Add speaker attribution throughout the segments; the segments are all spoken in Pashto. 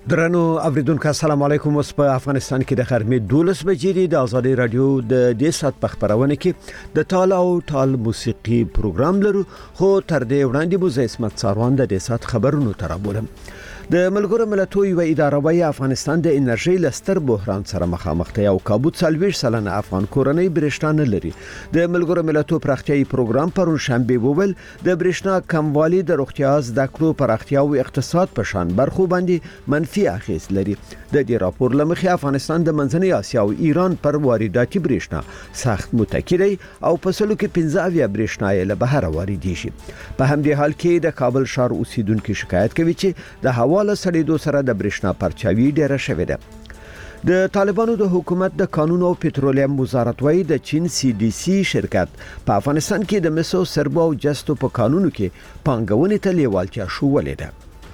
Speaker 1: درنو اوریدونکو السلام علیکم. اوس په افغانستان کې د غرمې 12 بجې د آزادي رادیو د سات په خبرونه کې د ټال او ټال موسیقي پروګرام لرو، خو تر دې وړاندې مو زه اسمت ساروان د سات خبرونو ترابولم. د ملګرو ملتونو یو اداره وايي افغانستان د انرژي لستر بحران سره مخامخ دی او کابو 40 سلنه افغان کورنۍ برېښنا نه لري. د ملګرو ملتونو پراختیايي پروګرام پرون شنبه وویل د برېښنا کموالی د روغتیا زده کړو پراختیا او اقتصاد په شان برخو باندې منفي اغیز لري. د دې راپور لمخې افغانستان د منځنۍ اسیا او ایران پر وارداتي برېښنا سخت متکی دی او په سلو کې 15 برېښنا یې له بهر واردېږي. په همدې حال کې د کابل ښار اوسیدونکو شکایت کوي چې د هوا له سړېدو سره د برېښنا پرچاوي ډېره شوې ده. د طالبانو د حکومت د قانون او پټرولیم وزارت وايي د چین CDC شرکت په افغانستان کې د مسو سربو او جستو په قانونو کې پانګونې ته لیوالتیا شوولې ده.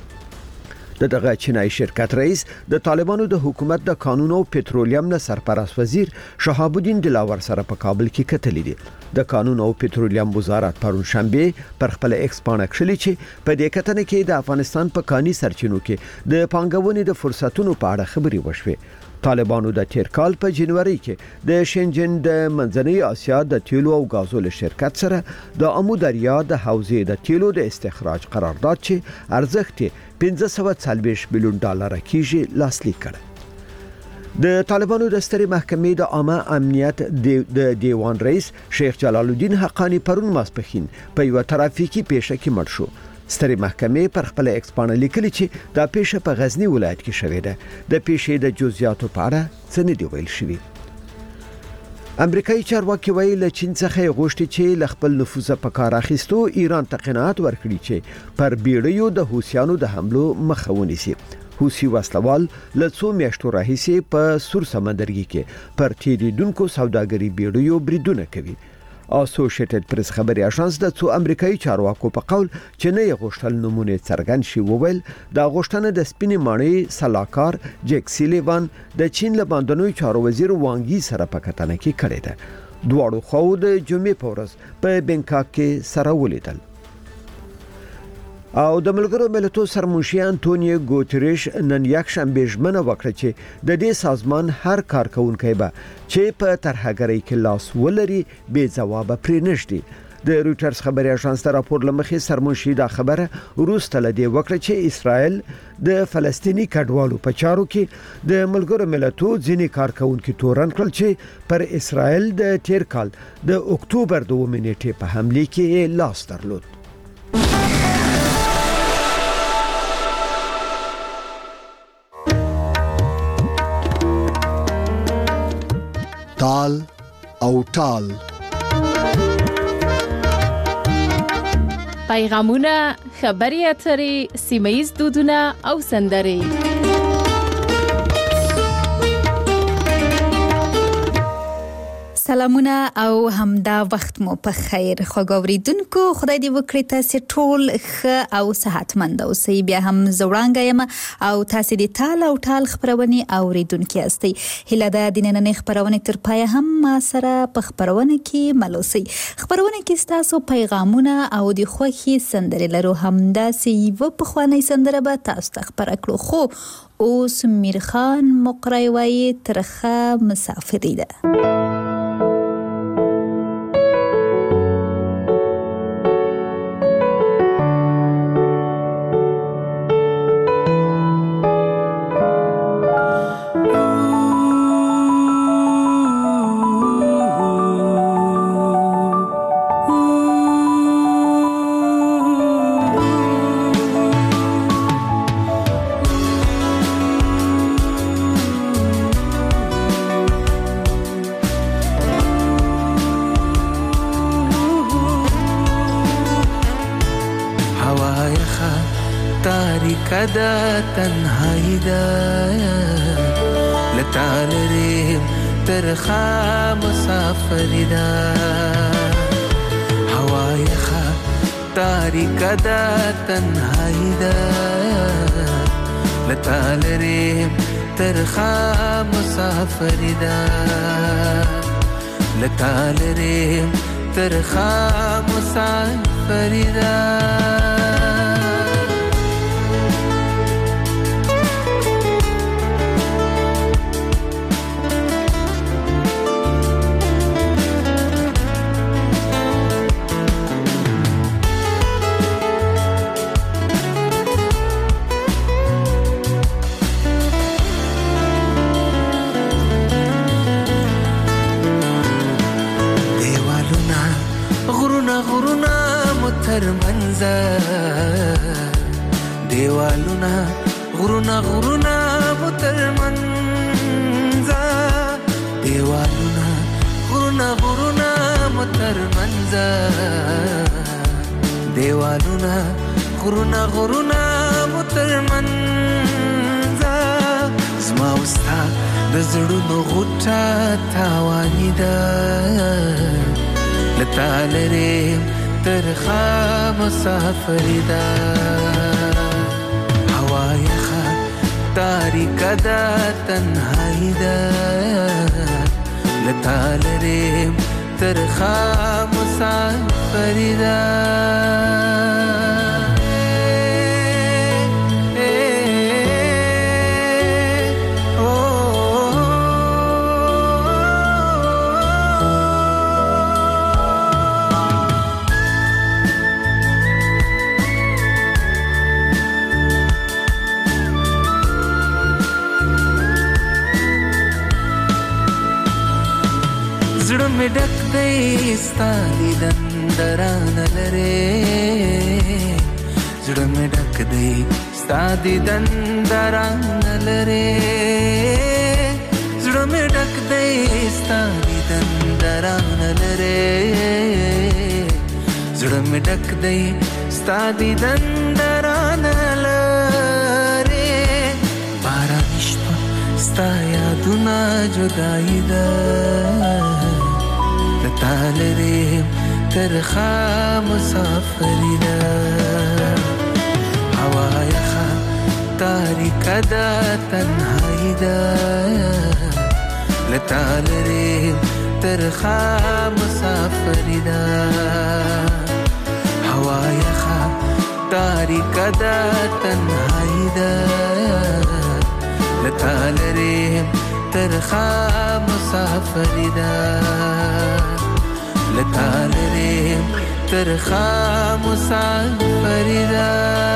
Speaker 1: دغه چینای شرکت رئیس د طالبانو د حکومت د قانون او پټرولیم نه سرپرست وزیر شهاب الدین دلاور سره په کابل کې کتلې دي. د قانون او پټرولیم وزارت پرون شنبه پر خپل ایکس باندې کړلې چې په دې کتنه کې د افغانستان په کاني سرچینو کې د پانګونې د فرصتونو په اړه خبري وشوه. طالبانو د تیر کال په جنوري کې د شنجن د منځنۍ اسیا د تیلو او غازو له شرکت سره د امو دریا د حوزې د تیلو د استخراج قرارداد چې ارزښت 540 میلیون ډالر کېږي لاسلیک کړ. د طالبانو د سترې محکمې د عامه امنیت د دیوان رئیس شیخ جلال الدین حقانی پرون ماسپښین په یو ترافیکي پیښه کې مړ شو. سترې محکمې پر خپل ایکس باندې لیکلي چې دا پیښه په غزنی ولایت کې شوې ده. د پیښې د جزئیاتو په اړه څه نه دی ویل شوی. امریکایي چارواکي ویل له چین څخه غوښتي چې ل خپل نفوذ په کار اخیستو ایران ته قناعت ورکړي چې پر بیړیو د حوثیانو د حملو مخه ونیسي. حوثي وسلوال له څو میاشتو راهیسې په سور سمندرګي کې پر تیریدونکو سوداګري بیړیو بریدونه کوي. اسوسییټډ پریس خبري اژانس د څو امریکایي چارواکو په قول چې نه غوښتل نمونه څرګند شي وویل دا غوښتنه د سپینې ماڼۍ سلاکار جیک سیلیوان د چین له باندنوي چارو وزیر وانګي سره په کتنه کې کړی ده. دواړو خو د جمعې په ورځ په بنکاک کې سره ولیدل. او د ملګرو ملتونو سرمنشي انټونیو ګوتریش نن یک شنبه ژمنه وکړه چې د دې سازمان هر کارکونکي به چې په ترهګرۍ کې لاس ولري بې ځواب پرې نشي. د رويټرز خبري اژانس ته راپور لمخې سرمنشي دا خبره وروسته لدی وکړه چې اسرائیل د فلسطینی کډوالو په چارو کې د ملګرو ملتونو ځینې کارکونکو تورن کړل چې پر اسرائیل د تیر کال د اکتوبر 2 نیټې په حمله کې لاس درلود.
Speaker 2: ټال او ټال
Speaker 3: پیغامونه، خبري اترې، سیمه‌ییز دودونه او سندرې.
Speaker 4: سلامونه او همدا وخت مو په خیر. خوګوریدونکو خدای دې وکړي تاسو ټول ښه او صحتمند اوسئ. بیا هم زوړانګه یم او تاسو دې ټال او ټال خبرونه اوریدونکو یاستئ. هله د دیننه خبرونه تر پای هم ما سره په خبرونه کې ملوسي. خبرونه کې تاسو پیغامونه او د خوخي سندرې لرو. همدا سی و په خوانې سندره به تاسو ته خبر کړو. خو اوس میرخان مقری وای ترخه مسافری ده.
Speaker 5: دا تنهایی دا لتعالریم ترخا مسافری دا هوای خا تاریک دا تنهایی دا لتعالریم ترخا مسافری دا لتعالریم ترخا مسافری دا غرونه غرونه متر منځه دیوالونه غرونه غرونه متر منځه دیوالونه غرونه غرونه متر منځه دیوالونه غرونه غرونه متر منځه زما وستا د زړونو غوټه تاواني ده لتا لري ترخه مسافري ده هوا یخه تاریکه ده تنهایی ده لتا لري ترخه مسافري ده زړه مې ډک دی ستا دیدن درانه لرې زړه مې ډک دی ستا دیدن درانه لرې زړه مې ډک دی ستا دیدن درانه لرې زړه مې ډک دی ستا دیدن درانه لرې باراني شپه ستا یادونه جدایي ده لتا لري ترخه مسافري ده هوا یخه تاریکه ده تنهایی ده لتا لري ترخه مسافري ده هوا یخه تاریکه ده تنهایی ده لتا لري ترخه مسافري ده لتا لري ترخه مسافري ده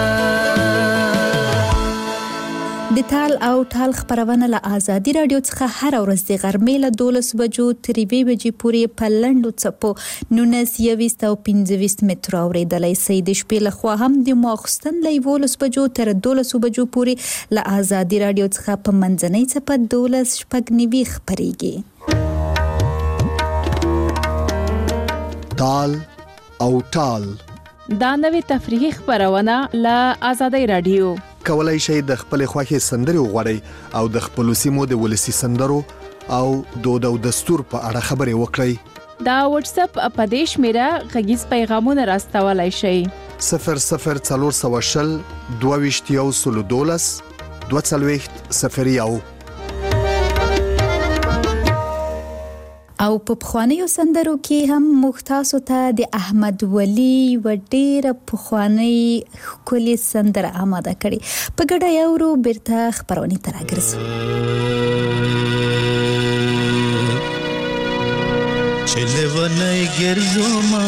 Speaker 4: د تال او ټال خبرونه له آزادي رادیو څخه هر ورځ د غرمې له 12 بجو تر 2 بجې پورې په لنډو څپو 19 او 25 متر اوریدلای شئ د شپې له خوا هم د ماخستن له 12 بجو تر 12 بجو پورې له آزادي رادیو څخه په منځنۍ څپه 12 شپږ خبريږي
Speaker 2: تال او ټال
Speaker 3: دا نوې تفریحي خبرونه له آزادي رادیو
Speaker 2: کولای شئ د خپل خوښي سندري وغوړئ او د خپل سیمو د ولسی سندرو او دود او دستور په اړه خبري وکړئ
Speaker 3: دا واتس اپ اپدیش میرا غږیز پیغامونه راستولای شئ
Speaker 2: 0040 22 22
Speaker 4: او په پخوانیو سندرو کې هم مختاسو ته د احمد ولی و ډیره پخوانی کلی سندره آماده کړي په ګډه یو بیرته خبرونه تراګرځو
Speaker 6: چله ونای ګرځو ما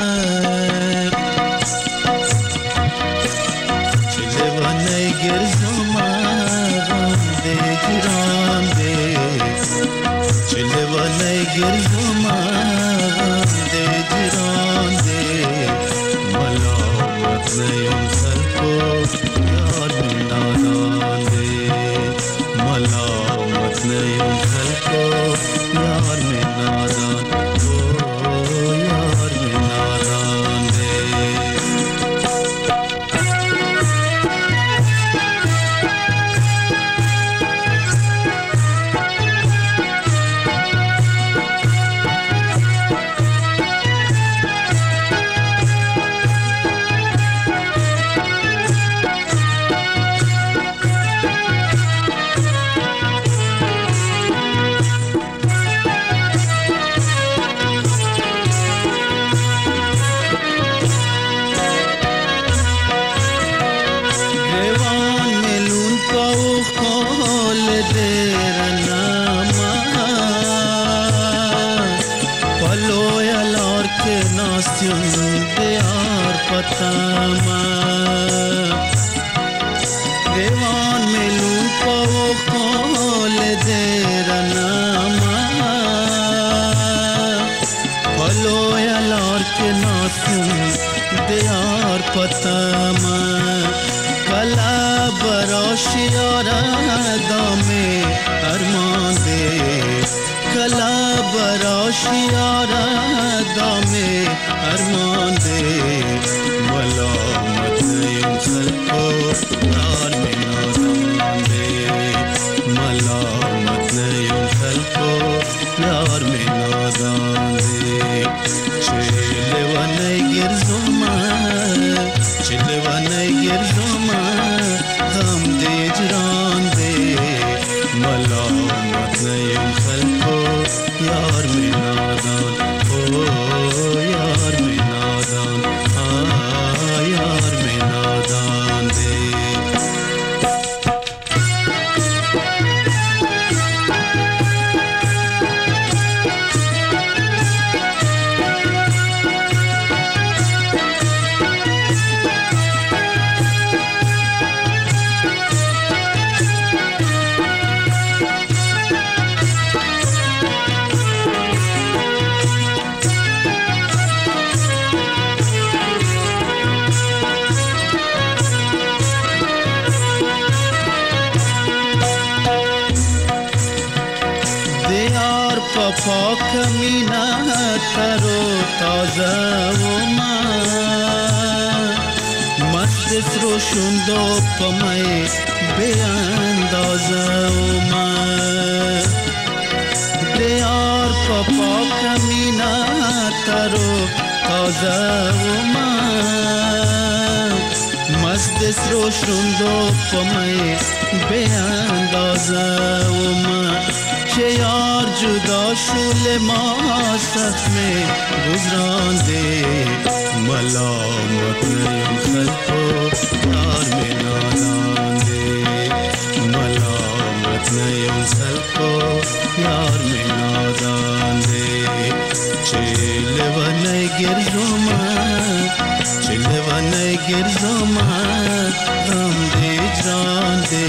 Speaker 6: چله ونای ګرځو ما دې ګران دې چله ونای ګرځو ما دې ګران دې ملامت نه یم سلکو یار نادان دې ملامت نه یم سلکو یار نادان Hello, यार के नासुम दियार पतमा कला बरोशियारा दामे अरमान दे कला बरोशियारा दामे अरमान दे मलामत यूं को यार में नादान दे मलामत यूं को यार में नादान दे चिलवन गिरजुमा हम दे जरान दे मलामत यूं को यार में नादान ओ यार में नादान यार में नादान दे पाक मीना तरो ताजा वमा मस्त रोशुंदो पमय बेअंदाजा वमा दियार पाक मीना तरो ताजा वमा मस्त रोशुंदो पमय बेअंदाजा वमा che yaar juda shule maasat mein guzran de malamat nahi khalko yaar mein nadan de malamat nahi khalko yaar mein nadan de chilvanay girzoma ram de jaan de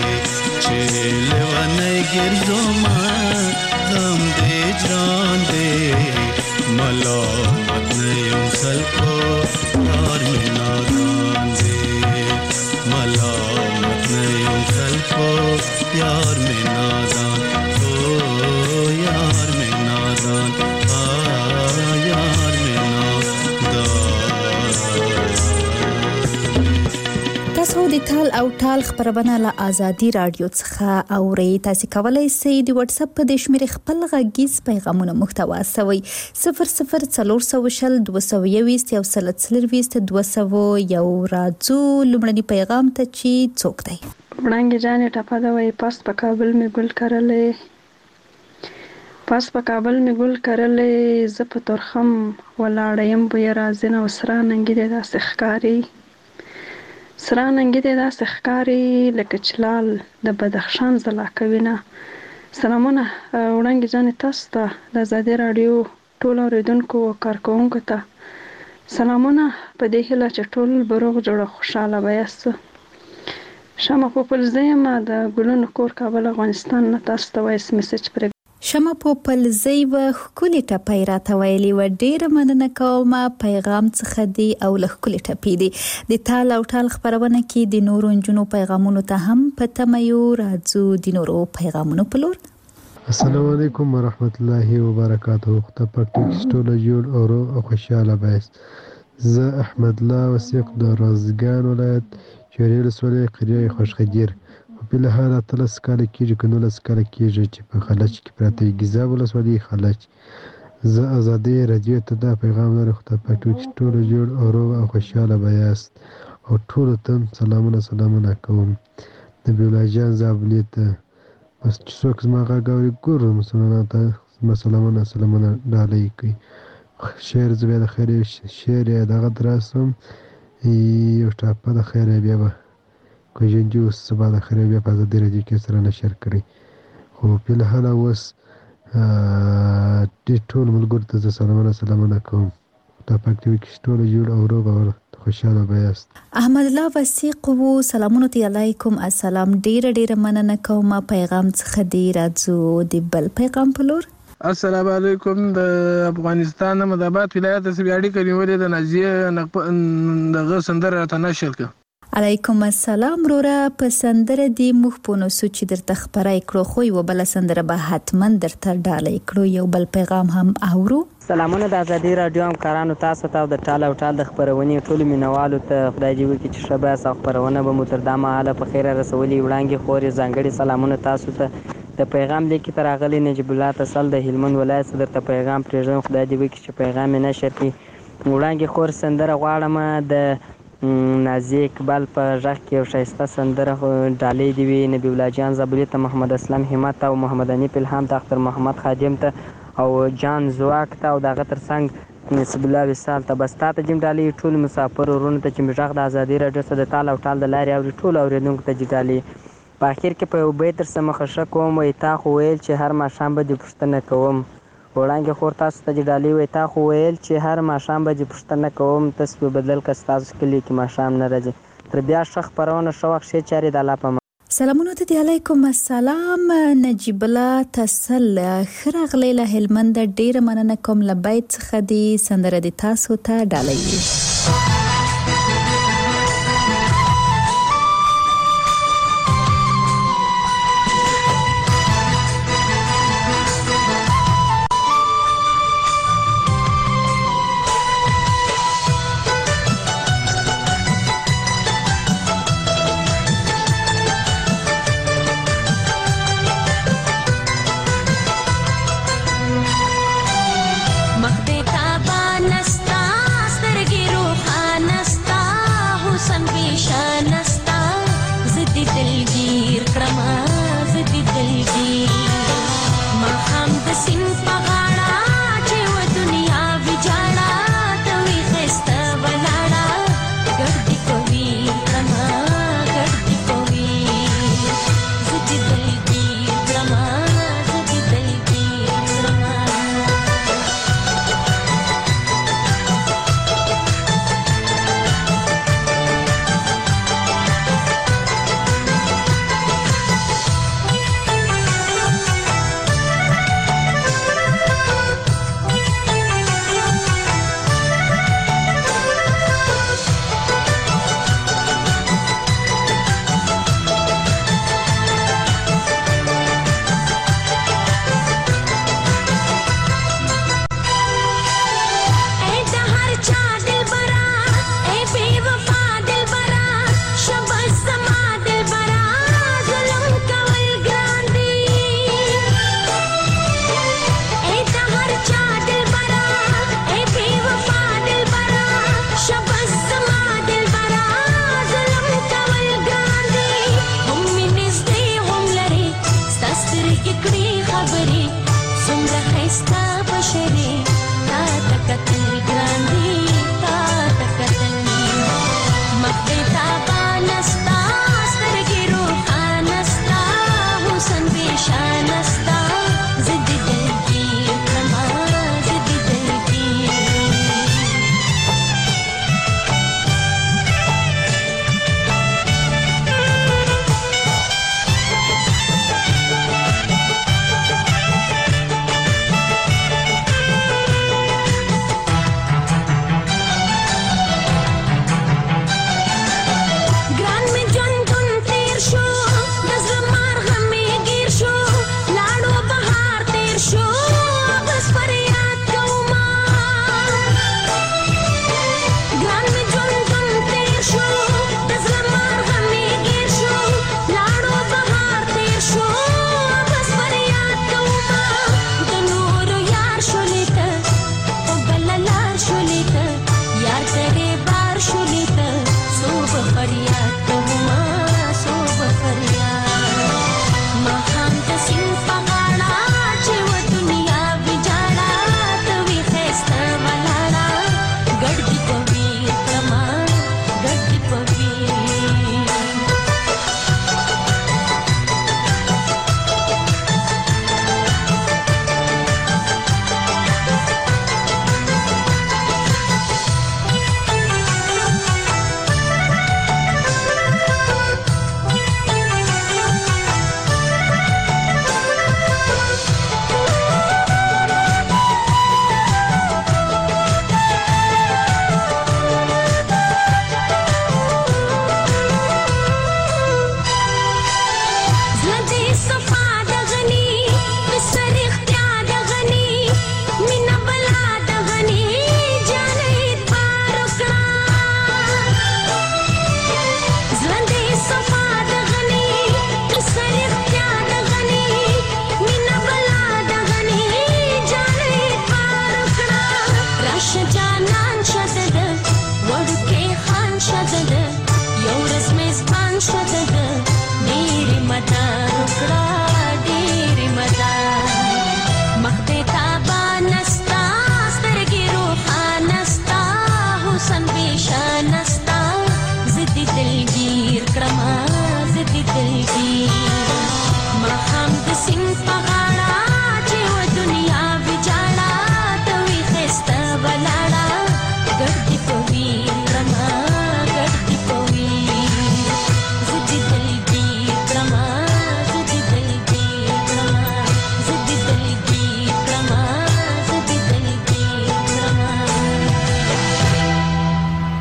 Speaker 6: चिलवनय गिरजोमा गम दे जान दे मलामत यूं को यार में नादान दे मलामत यूं को यार में नादान ओ यार में नादान यार में नादान
Speaker 4: تاسو د ټال او ټال خبرونه له آزادي رادیو څخه اورئ. تاسو کولای شئ د واتس اپ په شمېره خپل غږیز پیغامونه محتوا سوي 00420 220 200 راځو لمړني پیغام ته چې څوک دی.
Speaker 7: وړاندې جانې ټپه دا وایي پاس په کابل می ګل کرلې زه په ترخم ولاړه یم بوی راځي نه وسره ننګې د داسې ښکاري سره ننګې د داسې ښکاري لکه چلال د بدخشان ځلا کوي نه. سلامونه وړاندې جانې تاسو ته د آزادي رادیو ټول اورېدونکو او کارکوونکو ته سلامونه په دې هیله چې ټول به روغ جوړ خوشحاله به یاست. شمع پوپل زه یم د ګلونو کور کابل افغانستان نه تاسو ته وایس میسج پرې
Speaker 4: شمع پوپل زی و خکولی ټپی راته ویلي و ډیره مننه کوم پیغام څخه دی او له خکولی ټپی دی د ټال او ټال خبرونه کې د نورو نجونو پیغامونو ته هم پته مې راځو د نورو پیغامونو په لور.
Speaker 8: السلام علیکم ورحمت الله وبرکاته. خدای پاک ټول جوړ او خوشاله بایست. زه احمد الله وسیق د رازګان ولایت چوریل سولې قریه خوشخدیر په لهاره تلس کال کېږي که 19 کال کېږي چې په خلج کې پراته ګیزاب ولسوالۍ خلج. زه آزادي رادیو ته دا پیغام لرم خدای پاک ټول جوړ او روغ او خوشاله به یاست او ټولو ته سلامونه کوم. نبی الله جان زابلي ته بس چې څوک زما غږ اوري ګورو مسلمانانو ته سلامونه ډالۍ کوي. شعر زه بیا د خیر شعر یې دغه دراسم یو ټاپه د خیر بیا به کوژنجي اوس سبا د خیر بیا په آزادي رادیو کې سره نشر کړی. خو په الحال اوس د ټول ملګرو ته زه سلامونه کوم. خدای پاک دې وکړي چې ټول جوړ او روغ او خوشاله به یاست.
Speaker 4: احمد الله وسیق و سلامونه علیکم. السلام ډیره مننه کوم پیغام څخه دی راځو د بل پیغام په لور.
Speaker 9: السلام علیکم. د افغانستان مدابات ولایت د سبیاړي کلیمولې د نازیه دغه سندره راته نشر کړه.
Speaker 4: علیکم السلام رورا. په سندره دی موږ په نوسو چې درته خبرای کړو خو یو بل سندره به حتما درته ډالۍ کړو. یو بل پیغام هم اورو.
Speaker 10: سلامونه د ازادي رادیو همکارانو تاسو ته د ټال او ټال د خبرونې ټول مینوالو ته خدای دې وکړي چې شبه ساو خبرونه به متردامه حاله په خیره رسولي. وړاندې خوري ځانګړي سلامونه تاسو ته. د پیغام لیکي تر اغلی نجیب الله تسل د هلمند ولایت صدر ته پیغام پرېږدم. خدای دې وکړي چې پیغام یې نشر کړي. وړاندې خور سندره غواړم د نازي اقبال په غږ کې یو ښایسته سندره ډالۍ دې وي نبی الله جان زابلي ته، محمد اسلام همت او محمد انیف الهام ته، اختر محمد خادم ته او جان زواک ته او دغه تر څنګ نسب الله وصال ته. بس تا ته جیم ډالۍ ټول مسافر ورونو ته چې غږ د ازادي رادیو څخه د تال او ټال د لارې اوري ټول اوریدونکو ته جې ډالۍ. په اخر کې په یو بیت تر څه مخه کوم وای تا خو ویل چې هر ماښام به دې پوښتنه کوم. وړاندې خور تاسو ته دې ډالۍ وای تا خو ویل چې هر ماښام به دې پوښتنه کوم. تاسو په بدل که ستاسو کلي کې ماښام نه راځي. تر بیا ښه خپرونه ښه وخت ښې چارې د الله په
Speaker 4: سلامونه ته دی. علیکم السلام. نجیب الله تسل ښه راغلی له هلمند. ډیره مننه کوم له بیت څخه دی سندره دې تاسو ته ډالۍ.
Speaker 11: مخ دې تابا نستا سترګې رو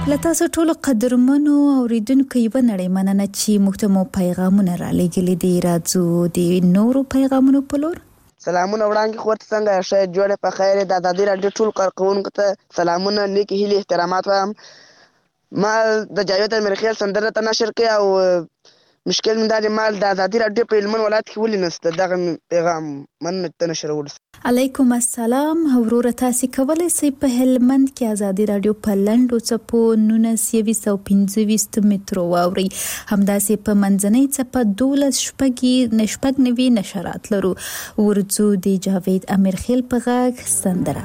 Speaker 4: لتاسو ټول قدرمنو اوریدونکو یو نړۍ مننه چې موږ ته مو پیغامونه را لېږلي دي. راځو د نورو پیغامونو په لور.
Speaker 11: سلامونه وړاندې خور څنګه شې جوړه په خیر د ازادي رادیو ټول کارکونکو ته سلامونه نیکی هیله احترامات وایم. ما د جاوید مرخیل سندره ته نشر کړ او مشکل من دا مال د ازادي رادیو په هلمند ولایت کې ولې نشته دغه پیغام من ته نشر ول.
Speaker 4: علیکم السلام. ورور تاسو کولای شئ په هلمند کې ازادي رادیو په لندو چپو 1925 مترو واوري. همداسې په منځنۍ چپه 12 نشرات لرو. ورځو د جاوید امرخیل په غږ سندره.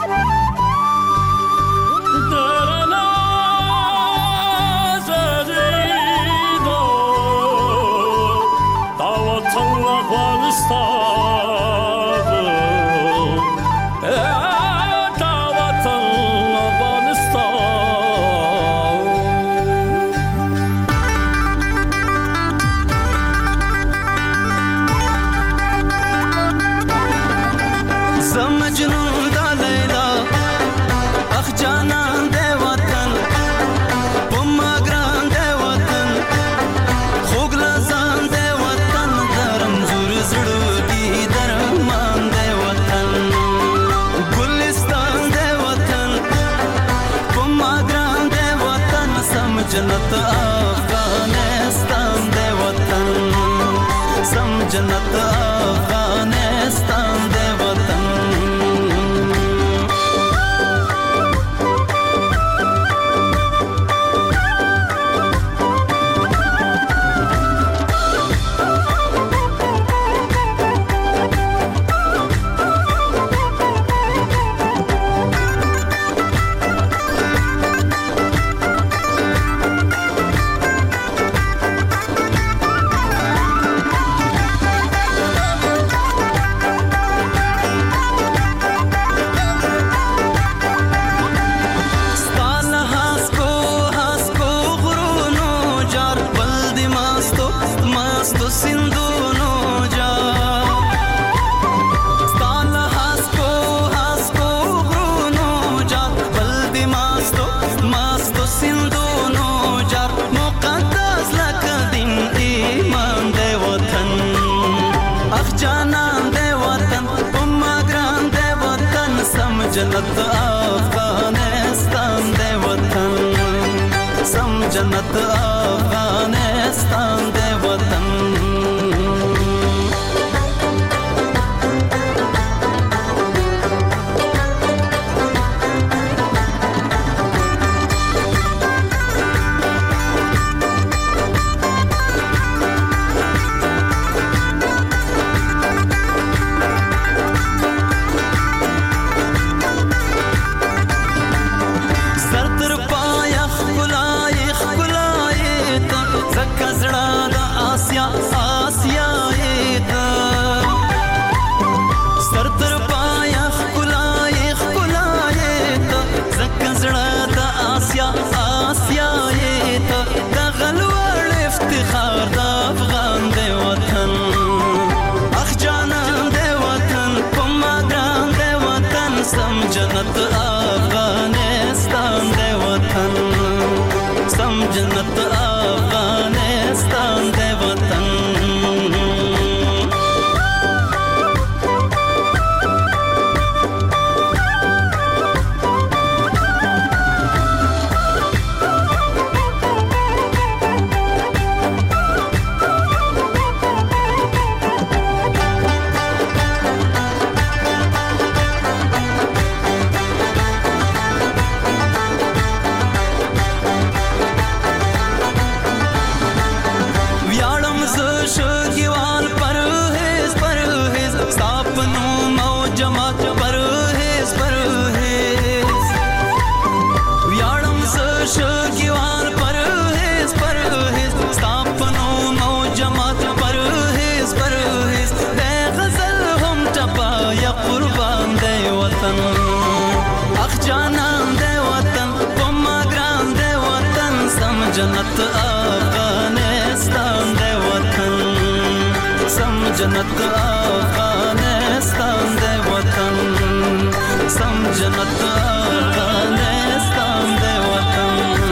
Speaker 5: जन्नत अफगानिस्तान दे वतन सम जन्नत अफगानिस्तान दे वतन. जन्नत अफगानिस्तान दे वतन सम जन्नत अफगानिस्तान दे वतन. जन्नत अफगानिस्तान दे वतन सम जन्नत अफगानिस्तान दे वतन. जन्नत अफगानिस्तान दे वतन सम जन्नत अफगानिस्तान दे वतन सम जन्नत अफगानिस्तान दे वतन.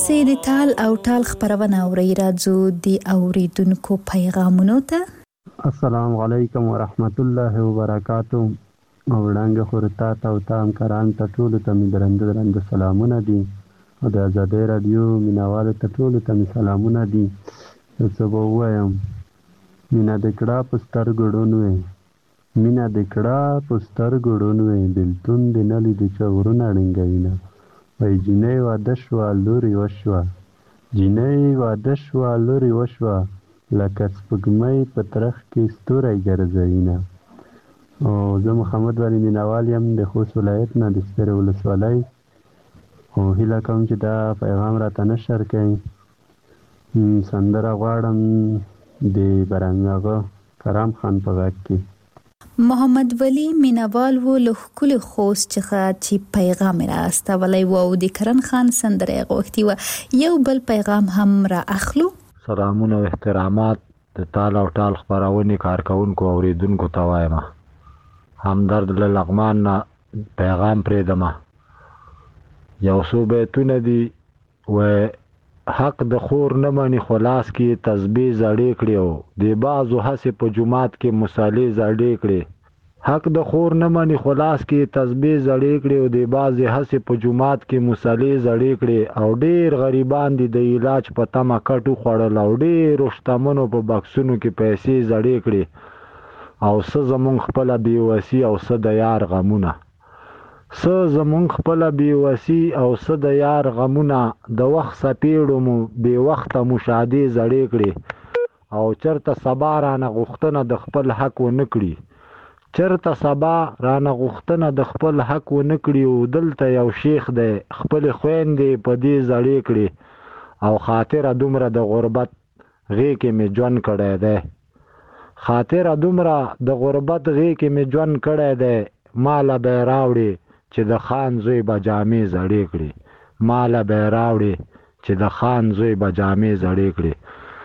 Speaker 4: تاسې د تال او ټال خبرونه اورئ. راځو د اوریدونکو پیغامونو ته.
Speaker 12: السلام علیکم ورحمت الله وبرکاتو. وړاندې خورتا ته او تام کران ته ټولو ته مې درنده سلامونه دي او د آزادۍ رادیو مینوالو ته ټولو ته مې سلامونه دي. څه به ووایم، مینه د کړه په سترګو ړوند وې، مینه د کړه په سترګو ړوند وې، بېلتون دې نه لیدو چې غرونه ړنګوینه. وایي جینۍ واده شوه لورې وشوه، جینۍ واده شوه لورې وشوه، لکه سپوږمۍ په ترخ کې ستوری ګرځوینه. او زه محمد ولی مینوال یم د خوست ولایت نه د سپیرې ولسوالۍ. او هیله کوم چې دا پیغام راته نشر کړئ. سندره غواړم د برنامه کرام خان په غږ کې.
Speaker 4: محمد ولی مینوال و له ښکلي خوست څخه چې پیغام را استولی و او د کرن خان سندره غوښتي و. یو بل پیغام هم را اخلو.
Speaker 13: سلامونه او احترامات د تال او ټال خپرونې کارکونکو اوریدونکو ته وایم. همدرد له لغمان نه پیغام پرېږدم. یو څو بیتونه دي و حق د خور نه مني خو لاس کې تسبیح زړې کړي او د بعضو هسې په جومات کې مصالې زړې کړي. حق د خور نه مني خو لاس کې تسبیح زړې کړي او د بعضې هسې په جومات کې مصالې زړې کړي. او ډېر غریبان دي د علاج په تمه کټ وخوړل او ډېرو شتمنو په بکسونو کې پیسې زړې کړي. او څه زمونږ خپله بېوسي او څه د یار غمونه، څه زمونږ خپله بېوسي او څه د یار غمونه، د وخت څپېړو مو بې وخته مشاهدې زړې کړي. او چېرته سبا رانه غوښتنه د خپل حق ونه کړي، چېرته سبا رانه غوښتنه د خپل حق ونه کړي. او دلته یو شیخ دی خپلې خویندې په دې زړې کړي. او خاطره دومره د غربت غېږ کې مې ژوند کړی دی، خاطره دومره د غربت غېږ کې مې ژوند کړی دی. ماله به یې راوړي چې د خان زوی به جامې زړې کړي، ماله به یې راوړي چې د خان زوی به جامې زړې کړي.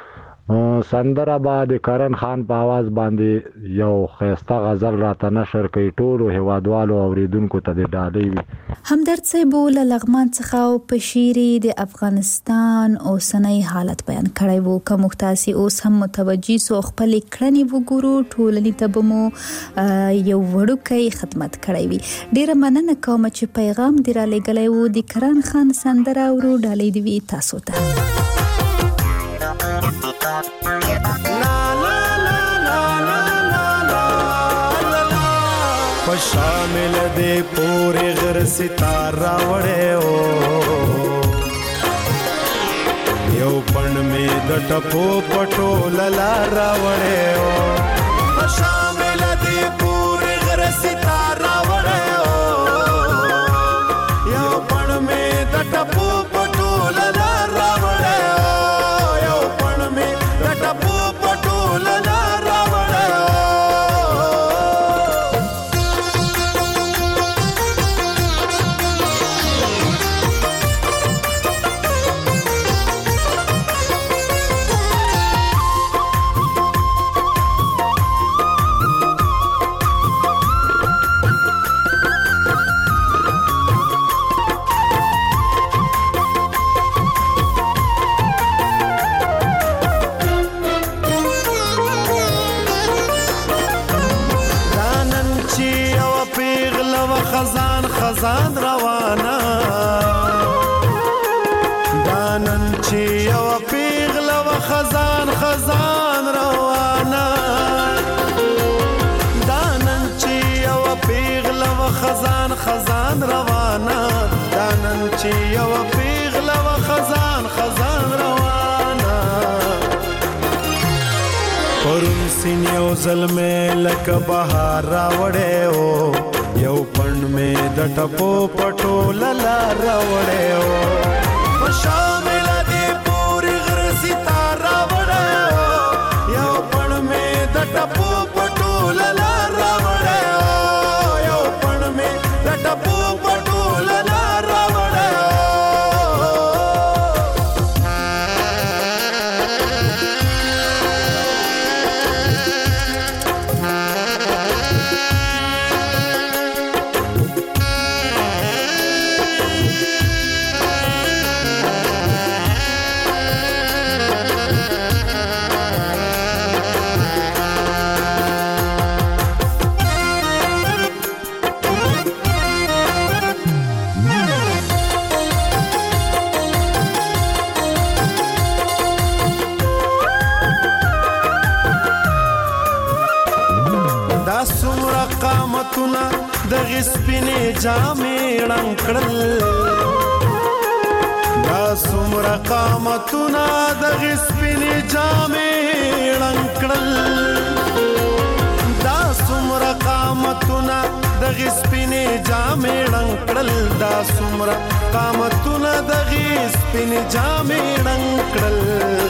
Speaker 13: سندره به د کرن خان په آواز باندې یو ښایسته غزل راته نشر کوي. ټولو هیوادوالو اوریدونکو ته د ډالۍ وي.
Speaker 4: همدرد صاحب له لغمان څخه او په شعر د افغانستان اوسنی حالت بیان کړی و. که موږ تاسې اوس هم متوجي سو خپلې کړنې وګورو، ټولنې ته به مو یو وړوکی خدمت کړی وي. ډېره مننه کوم چې پیغام دې رالیږلی و. د کرن خان سندره اورو، ډالۍ دې وي تاسو ته.
Speaker 6: شامل دے پورے غر ستارہ وڑے ہو، یو پن میں د ټپو پټو للارا وڑے ہو. شامل دے پورے غر ستارہ وڑے ہو، یو پن میں د ټپو پټو للارا وڑے ہو، یو پن میں د ټپو پټو للارا وڑے ہو. خزان روانه دانن چې یو پیغله و خزان روانه، دانن چې یو پیغله و خزان روانه، دانن چې یو پیغله و خزان روانه. پرون سین یو ظلمه لکه بهار راوړې او یو پن میں د ټپو پټو للارا وړې او. شامل دې پورې غر ستاره وړې او، یو پن میں د ټپو پټو للارا وړې او، یو پن میں د ټپو پټو للارا وړې او. قامتونه د غسپینې جامې ړنګ کړل دا څومره قامتونه د غسپینې جامې ړنګ کړل دا څومره قامتونه د غسپینې جامې ړنګ کړل دا څومره قامتونه د غسپینې جامې ړنګ کړل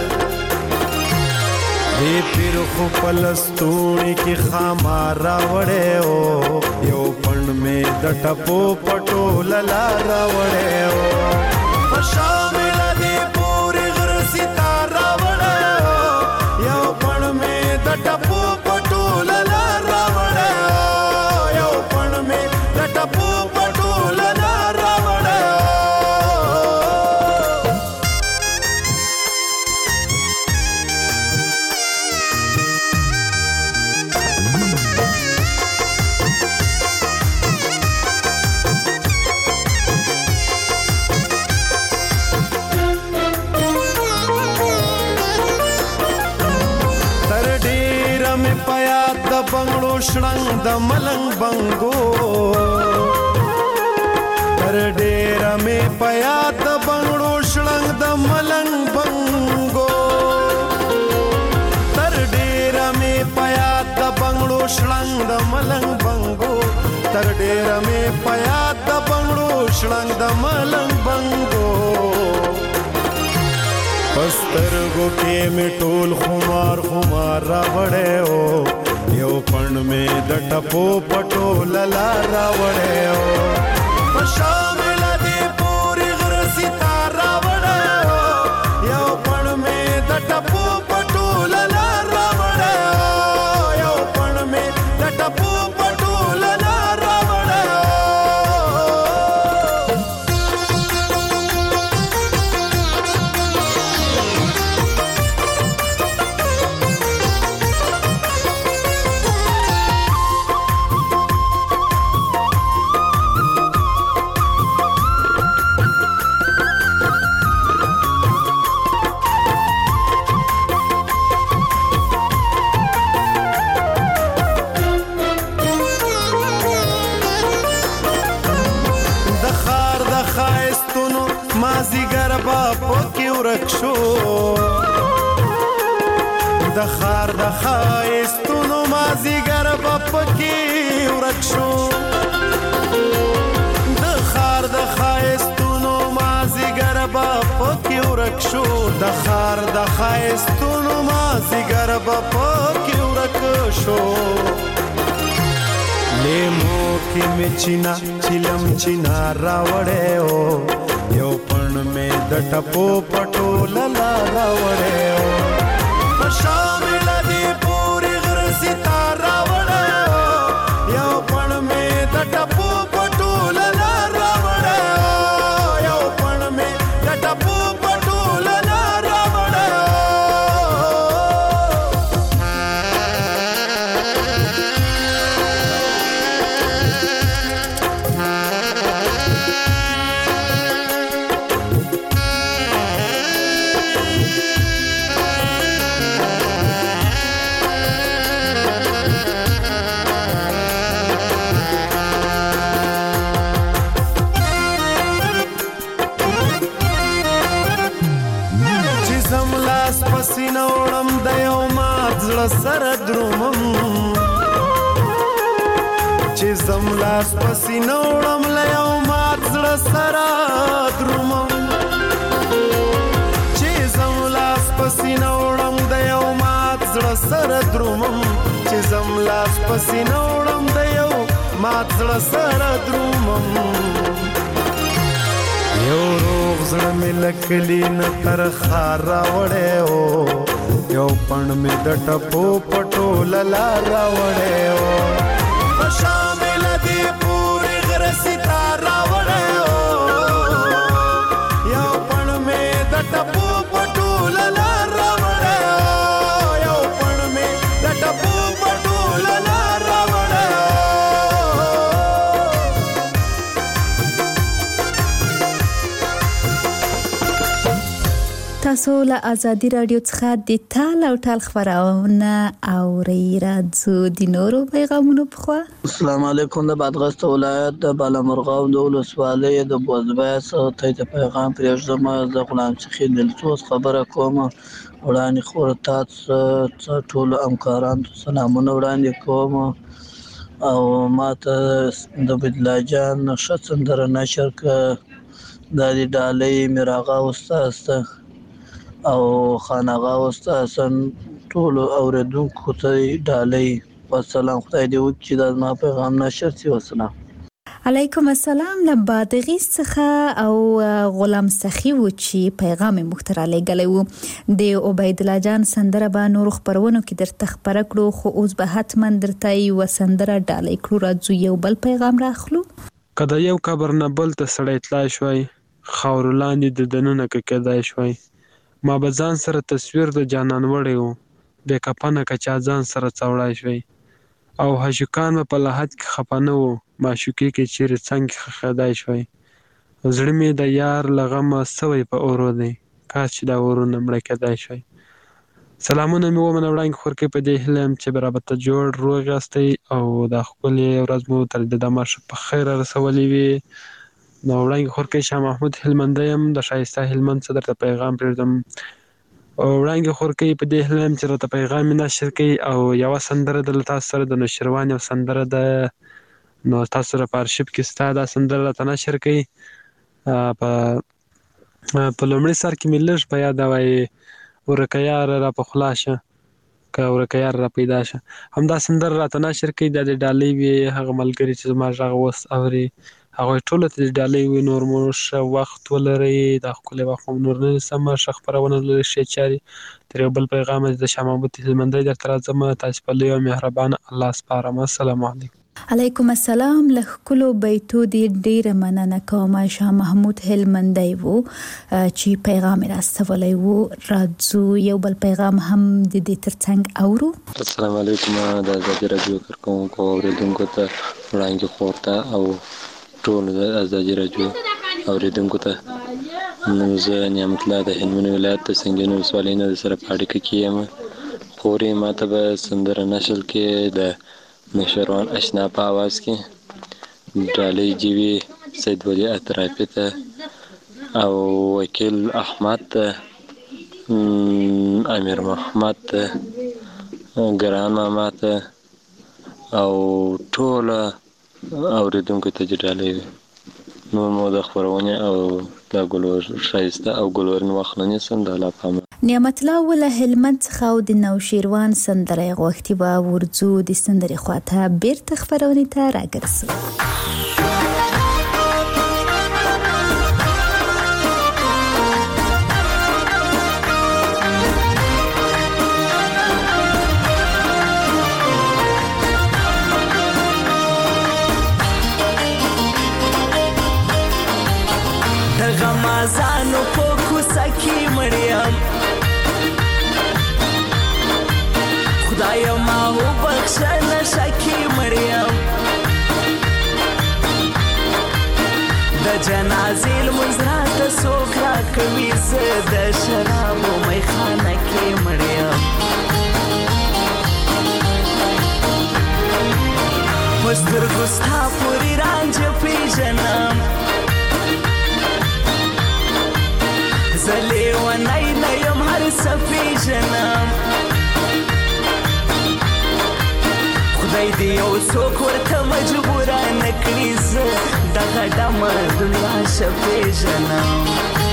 Speaker 6: دی پیر خو پلستونی کی خامار راوڑے ہو یو پند میں د ټپو پټو للا راوڑے ہو شامل دی پوری غر ستار راوڑے ہو یو پند میں د ټپو پټو للا راوڑے ہو یو پند میں د ټپو پټو للا راوڑے ہو بنگړو شړنګ د ملنګ بنګو تر ډېر مې پیا د بنگړو شړنګ د ملنګ بنګو تر ډېر مې پیا د بنگړو شړنګ د ملنګ بنګو تر ډېر مې پیا د بنگړو شړنګ د ملنګ بنګو پسترګو کې مې ټول خمار خمار راوړې او یو پند میں د ټپو پټو للا راوړې او شامل دی پوری غر ستار راوړې او یو پند میں د ټپو پټو للا راوړې او یو پند میں د ټپو پټو للا راوړې شو د خار د خایستونو مازیګر بپکی ورک شو د خار د خایستونو مازیګر بپکی ورک شو د خار د خایستونو مازیګر بپکی ورک شو لیمو کې مچینا چلم چینا راوړې او یو پند میں د ټپو پټو للا راوړې او شامل دی پوری غر ستار راوړې او یو پند میں د ټپو پټو للا راوړې او یو پند میں د ټپو پټو للا راوړې پسینه وړم د یو مات زړه سره درومم چې زم لاس پسینه وړم له یو مات زړه سره درومم چې زم لاس پسینه وړم د یو مات زړه سره درومم چې زم لاس پسینه وړم د یو مات زړه سره درومم یو روغ زړه مې لکلی نه تر خار راوړې او یو پند مې د ټپو پټو للا راوړې او شامل دی پوری غر ستار راوړې او یو پند مې د ټپو پټو للا راوړې او یو پند مې د ټپو پټو للا راوړې
Speaker 4: تاسو له ازادي رادیو څخه د تال او ټال خبرونه اورئ. راځو د نورو پیغامونو په خوا.
Speaker 14: السلام علیکم. د بادغیس ولایت د بالامرغاو د ولسوالۍ د بوزبای څخه ته پیغام پرېږدم. د غلام څخه دلسوز خبره کوم. وړاندې خور تاسو ټول همکارانو سلامونه وړاندې کوم او ماته د بدلا جان نشه سندره نشر ک د ډالۍ میراغه استاد او خانغه استاد ټول اوریدونکو ته ډالۍ والسلام. خدای دې وکړي دا ما پیغام نشر شي. والسلام
Speaker 4: علیکم السلام. له بادغیس څخه او غلام سخی و چې پیغام مختار لګلې وو د عبید الله جان سندره به نور خبرونو کې درته خبر کړو خو اوس به حتما درته یو سندره ډالۍ کړو. راځو یو بل پیغام راخلو.
Speaker 15: کله یو قبر نه بل ته سړی تلای شوی خاور لاندې د دنونه کېدای شوی ما به ځان سره تصویر د جانان وړی وو بې کفنه که چا ځان سره څوړای شوی او هشکان په لحد کې خفانه وو معشوقې کې چیرې څنګه خخدای شوی زړه مې د یار لغمه سوی په اورو دی کاش چې دا ورونه مړ کېدای شوی. سلامونه مې ومنه وړاندې خور کې په دې هیله چې برابر جوړ روغ یاستئ او د خپلې ورځ مو تر د دمر په خیر رسولې وي. نو وړاندې خور کې شاه محمود هلمندی يم د شایسته هلمند څخه درته پیغام پرېږدم. وړاندې خور کې په دې هیله چې درته پیغام نشر کړي او یو سندره د تاسو سره د نوشروان یو سندره ده نو تاسو سره په ارشیف کې ستاسو د سندره ته نشر کړي. په لومړي سر کې مې لږ په یاد وای ورکه یار را په خلاصه که ورکه یار را پیدا شه همدا سندره راته نشر کړي د ډالۍ وي هغه ملګری چې زما غږ وس اوري هغه ټول ته ډالۍ وي. نور مو وخت ولري د خپل وخت نور نه سم خبرونه لري شي چاري تر بل پیغام د شاه محمود هلمندی در تر زما تاسو په لوی مهربان الله سپارم. السلام علیکم.
Speaker 4: علیکم السلام. له کلو بیتو دې ډیره مننه کوم. شاه محمود هلمندی وو چې پیغام راستولی وو. راځو یو بل پیغام هم د دې ترڅنګ اورو.
Speaker 16: السلام علیکم. د ازادي رادیو کارکونکو اوریدونکو ته وړاندې خورته او ټول د ازادي رادیو اوریدونکو ته نو زه نعمت الله د هلمند ولایت د سنګین ولسوالۍ نه سره په اړیکه کې یم. خورې ماته به سندره نشر کې د نوشروان اشنا په اواز کې ډالۍ جیوي سید ولی اطرافي ته او وکیل احمد ته امیر محمد ته ګران ماما ته او ټول اوریدونکو ته ډالۍ وي. نو مو د خبرونه او د ګلور شایسته او ګلورن واخلنې سم د الله پامه.
Speaker 4: نعمت الله ول هلمند څخه او د نوشیروان سندره غوښتي با ورځو د سندرې خواته بیرته خبرونه ته راګرځو.
Speaker 5: غمازانو په کوڅه کې مړیم خدای ما وبخښه نشه کې مړیم د جنازې لمونځ راته څوک راکوي زه د شرابو میخانه کې مړیم په سترګو ستا پورې رانجه پېژنم زلی و نای نیم هر سفی جنم خدای دی یو څوک ورته مجبوره نکړي زه دغه ډمه دنیا شفی جنم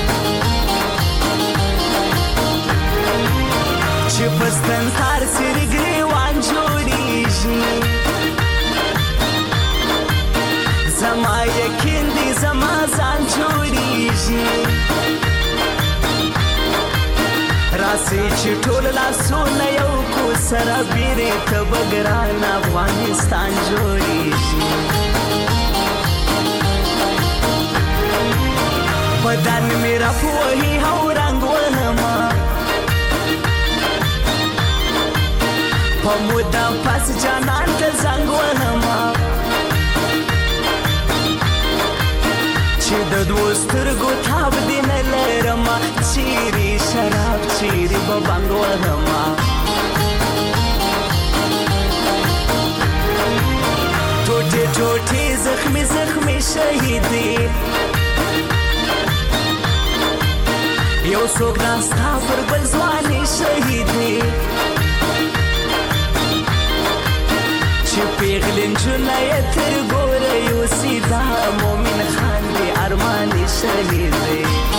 Speaker 5: چې پستن هر سری ګریوان جوړیږي زما یقین دی زما ځان جوړیږي راسي چې ټول لاسونه یو کو سره بیرې ته بګران افغانستان جوړیږي بدن مې راپوهي او رنګ وهما په موده پس جانان ته زنګ وهما چې د دوه سترګو تاب دې نه لرم چیرې شراب جوټي زخمي زخمي شهیدي یو څوک ناستا پر بل ځواني شهیدي چې پیغلې نجونه یې تر ګوره یوسي دا مومن خان دی ارماني شهیدي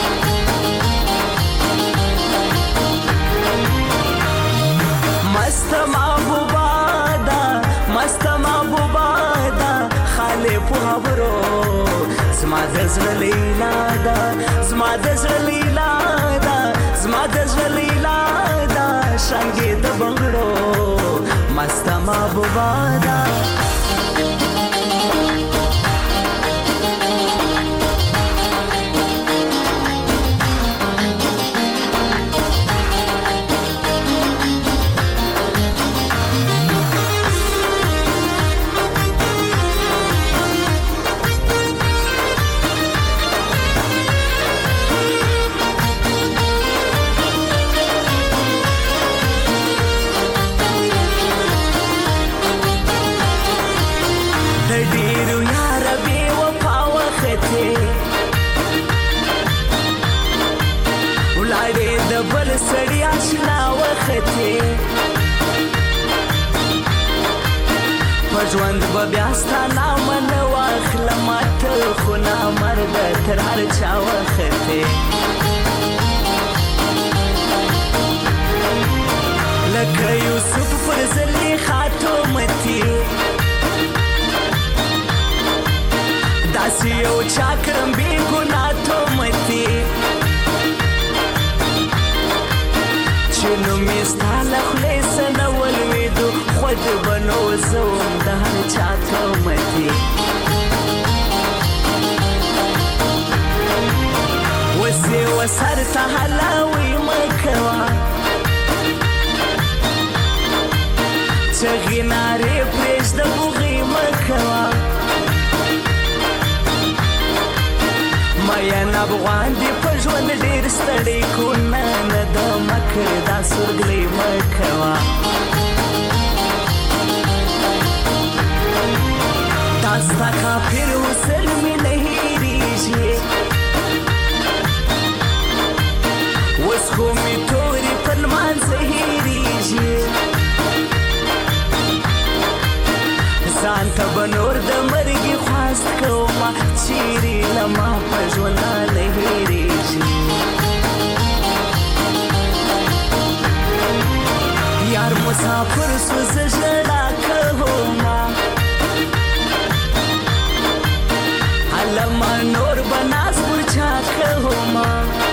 Speaker 5: مست محبوبه ده مست محبوبه ده خاله په خبرو زما د زړه لیلا ده زما د زړه لیلا ده زما د زړه لیلا ده شانګې د بنګړو مست محبوبه ده سړی آشنا وختې په ژوند به بیا ستا نامه نه واخلم ته خو نامرده تر هر چا وختې لکه یوسف پر زلیخا تومتي داسې یو چا کړم بې ګناه تومتي چې نوم یې ستا له خولې څه نه ولوېدو خود به نو زه وم د هر چا تومتي اوس یې وسر ته هلاوی مه کوه چغې نارې پرېږده بوغې مه کوه مین افغان دی په ژوند ډېر ستړی کو نه نه د مکر دا سورګلې مه کوه دا ستا کافر حسن مې نه هېرېږي اوس خو مې تورې په لمانځه هېرېږي ځان ته به نور د مرګي خواست کومه چیرې له ما په ژوندانه هېرېږي یار مسافر سو زه ژړا کومه هلمه نور به ناز پر چا کومه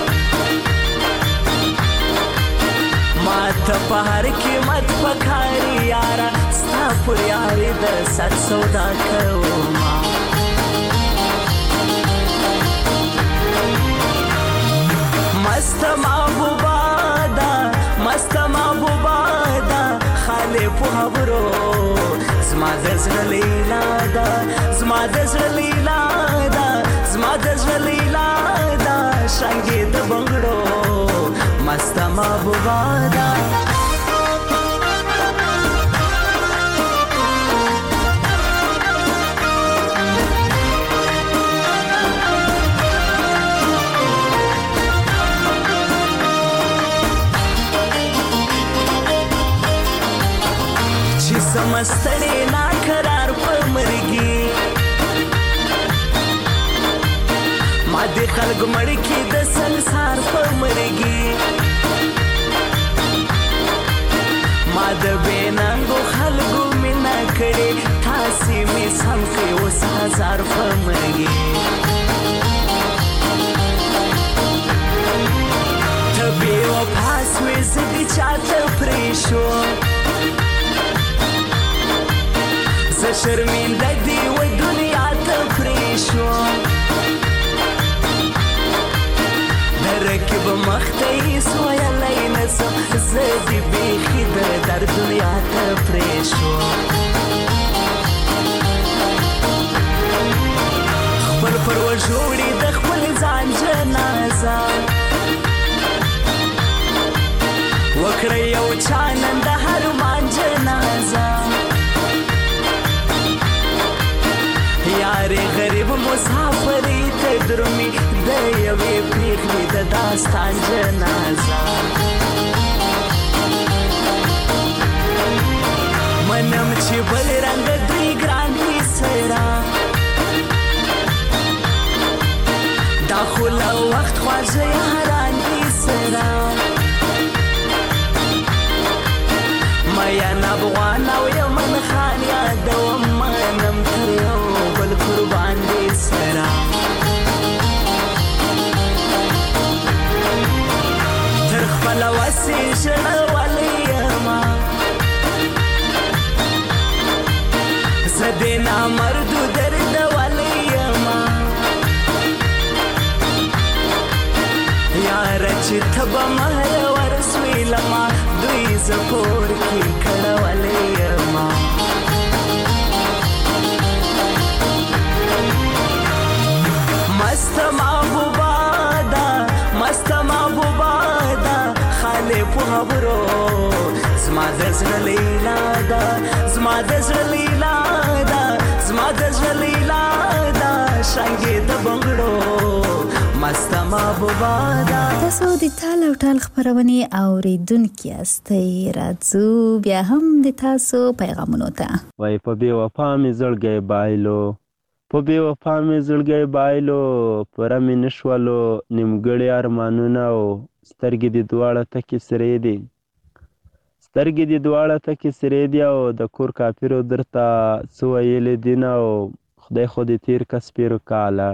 Speaker 5: ما ته په هر قیمت پکاري یاره ستا پر یارې د سر سودا کومه مست محبوبه ده مست محبوبه ده خالې په خبرو زما د زړه لیلا ده زما د زړه لیلا ده زما د زړه لیلا ده شانګې د بنګړو مست محبوبه ده چې سمستړې ناقرار په مرګي ما د خلکو مړ کې د سنسار په مرګي ما د بېننګو خلکو مینه کړې تاسې مې سم کړې اوس هزار په مرګي ته بې وفا سوې زه دې چاته پرېښوم زه شرمنده دې و دنیا ته پرېښوم د رقیب مخ ته هېڅ ویلی نه شم زه دې بیخي د در دنیا ته پرېښوم خپل پر وژوړي د خپل ځان جنازه وکړه یو چا نن د هر مان جنازه درومي د یوې پریخلې د داستان جنازه منم چې بل رنګ دوی ګران دي سره دا خو له وخت خواږه یاران دي سره مین افغان او یمن خان یادوم منم تر یو بل قربان دي سره تر خپل وسې ژړولی یما زه د نامردو دردولی یما یاره چې ته به مهر ورسوی لما دوی زه کور کې کړولی یما مست محبوبه ده مست محبوبه ده خالی په خبرو زما د زړه لیلا ده زما د زړه لیلا ده زما د زړه لیلا ده شانګې د بنګړو مست محبوبه ده.
Speaker 4: تاسو د تال او ټال خبرونه اوریدونکي یاستئ. راځو بیا هم د تاسو پیغامونو ته.
Speaker 17: وای په بې وفا مې زړګی بایلو په بې وفا مې زړګی بایلو پوره مې نشولو نیمګړي ارمانونه او سترګې دې دواړه تکې سرې دي سترګې دې دواړه تکې سرې دي او د کور کافرو درته څه ویلې دي نه او خدای خو دې تېر که سپېرو کاله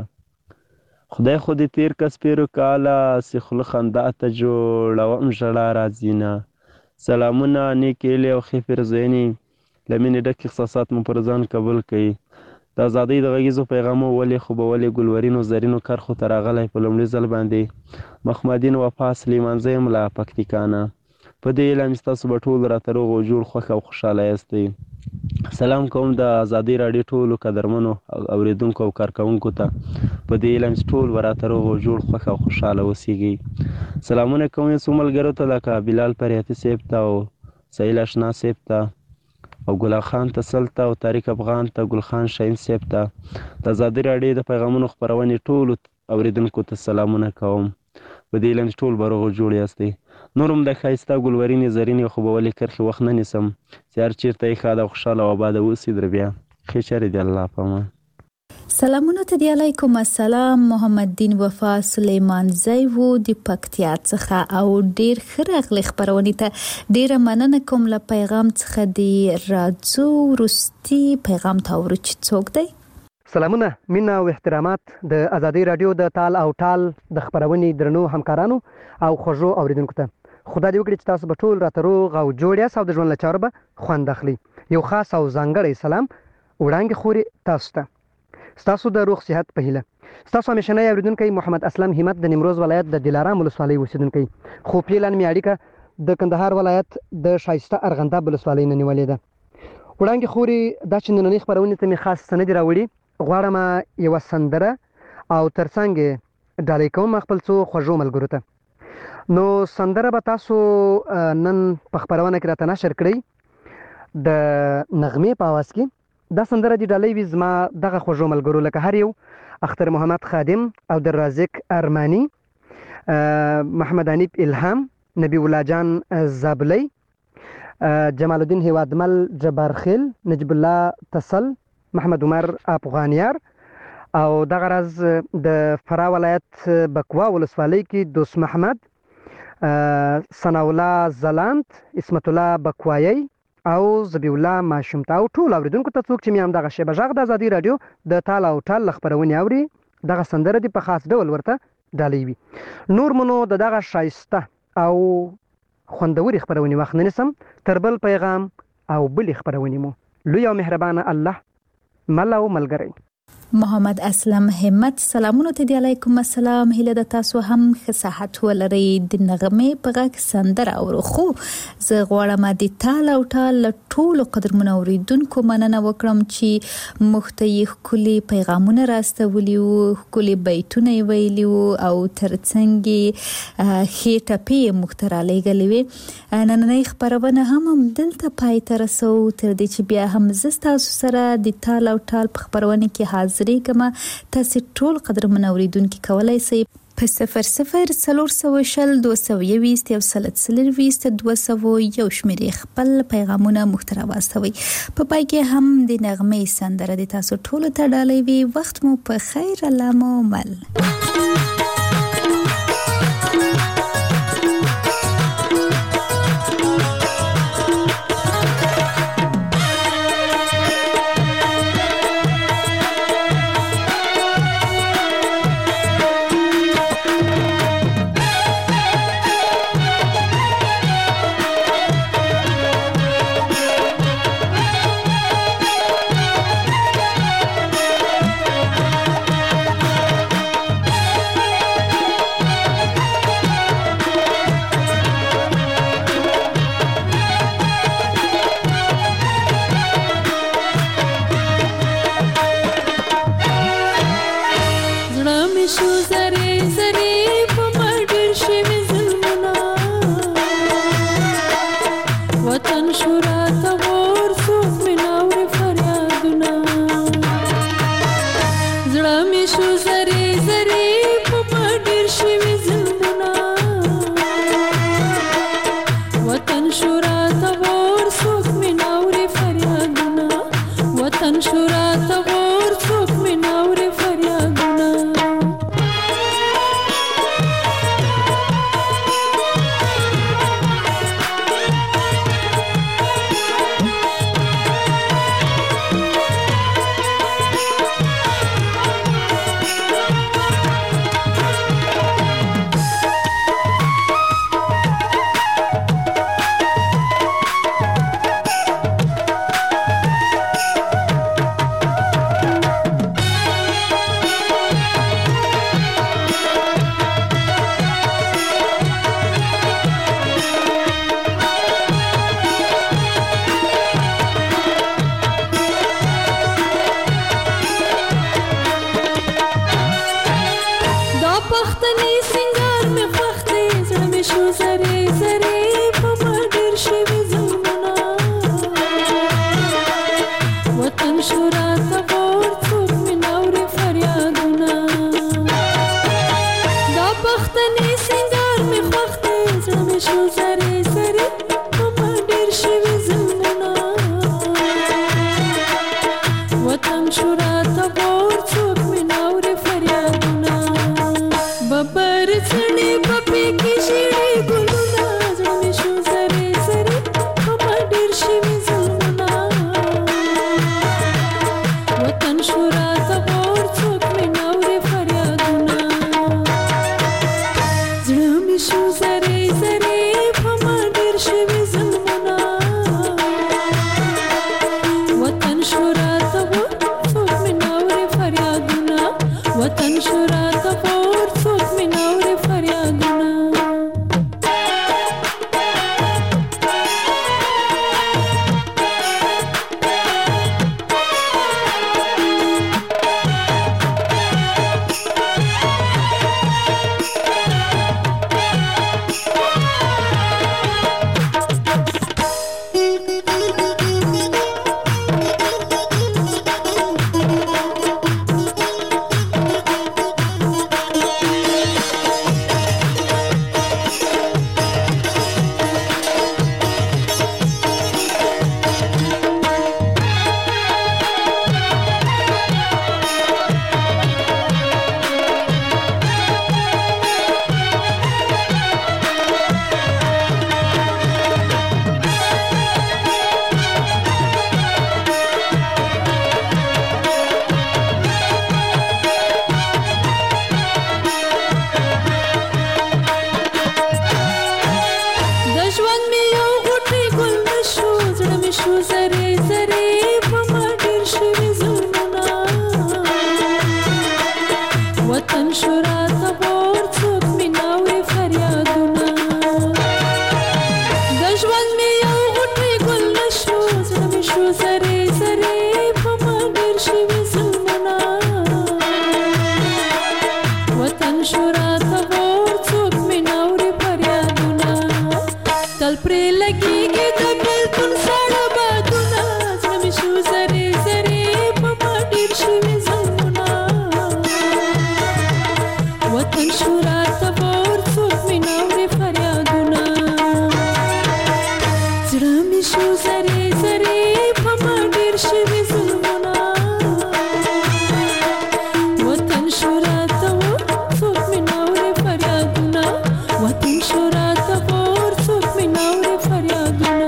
Speaker 17: خدای خو دې تېر که سپېرو کاله چې خوله خندا ته جوړوم ژړا راځي نه. سلامونه نیک هیلې او ښې پیرزوینې له مینې ډک احساسات مو پر ځان قبول کوي. د ازادۍ د غږیزو پیغامو ولې خو به ولې ګلورینو زرینو کرښو ته راغلی په لومړي ځل باندې مخمدین وفا سلیمان زه یم له پکتیکانه. په دې علم ستاسو به ټول راته روغ او جوړ خوښ او خوشحاله یاستئ. سلام کوم د ازادۍ راډیو ټولو قدرمنو اوریدونکو او کارکوونکو ته. په دې علم ټول به راته روغ او جوړ خوښ او خوشحاله اوسیږئ. سلامونه کوم څو ملګرو ته لکه بلال پریاتي صاحب ته او سهیل اشنا صاحب ته او ګلا خان ته سلته او طارق افغان ته ګل خان شاهین صاحب ته د ازادۍ راډیو د پیغامونو خپرونې ټولو اوریدونکو ته سلامونه کوم. په دې علم ټول به روغ او جوړ یاستئ. نور هم د ښایسته ګلورینې زرینې خو به ولې کرښې وخت نه نیسم چې هر چېرته یې ښاد او خوشحاله او آباده اوسئ. در بیا ښې چارې دي الله پامان.
Speaker 4: سلامونه ته دی علیکم السلام. محمد دین وفا سلیمان زی وو د پکتیا څخه او ډیر ښه راغلی خپرونې ته ډیره مننه کوم. له پیغام څخه دی راځو وروستي پیغام ته ورو چې څوک دی.
Speaker 18: سلامونه مینه او احترامات د ازادۍ راډیو د تال او ټال د خپرونې درنو همکارانو او خوږو اوریدونکو ته. خدای دې وکړي چې تاسو به ټول راته روغ او جوړ یاست او د ژوند له چارو به خوند اخلي. یو خاص او ځانګړی سلام وړاندې خوري تاسو ته ستاسو د روغ صحت په هیله. ستاسو همیشنی اوریدونکی محمد اسلم همت د نیمروز ولایت د دلارام ولسوالۍ اوسیدونکی. خو پیلن می اړیکه د کندهار ولایت د شایسته ارغنداب ولسوالۍ نه نیولې ده. وړاندې خوري دا چې نننۍ خپرونې ته می خاص سند راوړي غواړم یو سندره او ترڅنګ ډالۍ کوم خپل څو خوږو ملګرو ته. نو سندره به تاسو نن په خپرونه کې راته نشر کړئ د نغمې په اواز کې. دا سندره د ډالۍ وي زما دغه خوږو ملګرو لکه هر یو اختر محمد خادم او در رازق ارمانی، محمد انیب الهام، نبی الله جان زابلی، جمال الدین هیوادمل جبارخیل، نجیب الله تسل، محمد عمر افغانیار او دغه راز د فرا ولایت بکوا ولسوالۍ کې دوست محمد، ثنا الله زلاند، اسمت الله بکوایی او زبی الله ماشوم ته او ټول اوریدونکو ته څوک چې مې هم دغه شیبه غږ د ازادۍ راډیو د تال او ټال خپرونې اوري دغه سندره دې په خاص ډول ورته ډالۍ وي. نور منو دغه شایسته او خوندوري خپرونې وخت نه نیسم. تر بل پیغام او بلې خپرونې مو لوی او مهربانه الله مل او ملګری.
Speaker 4: محمد اسلم همت سلامونه ته دی علیکم السلام. هیله د تاسو هم ښه صحت ولرئ. د نغمې په غږ سندره اورو خو زه غواړم د تال او ټال ټولو قدرمنو اوریدونکو مننه وکړم چې موږ ته یې ښکلي پیغامونه راستولي وو، ښکلي بیتونه یې ویلي وو او ترڅنګ ښې ټپې یې موږ ته رالیږلې وې. نننۍ خپرونه هم دلته پای ته رسو تر دې چې بیا هم زه ستاسو سره د تال او ټال په خپرونه کې حاضر منتظرې کوم. تاسو ټول قدرمن اوریدونکو کولای شئ په 00404221 شمیرې خپل پیغامونه محتوا واستوي. په پای کې هم د نغمې سندره د تاسو ټول ته ډالۍ وي. وخت مو په خیر. الله مو مل.
Speaker 19: شوي ظلمونه وطن شو راته و څوک مې ناورې فریادونه وطن شو راته ور څوک مې ناورې فریادونه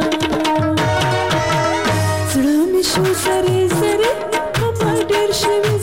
Speaker 19: شو سري سري په ډېر شوي